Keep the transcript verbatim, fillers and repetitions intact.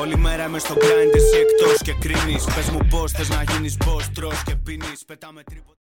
Όλη μέρα μες στο grind εσύ εκτός και κρίνεις. Πες μου πως θες να γίνεις boss, τρως και πίνεις. Πετάμε τρίποτα.